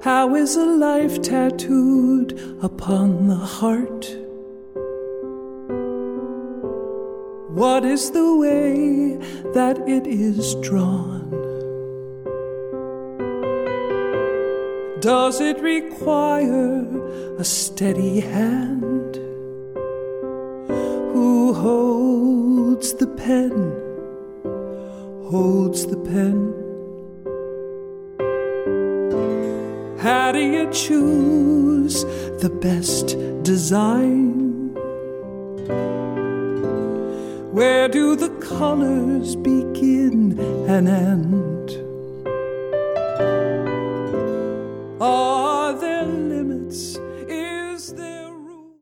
How is a life tattooed upon the heart? What is the way that it is drawn? Does it require a steady hand? Who holds the pen? Holds the pen? How do you choose the best design? Where do the colors begin and end?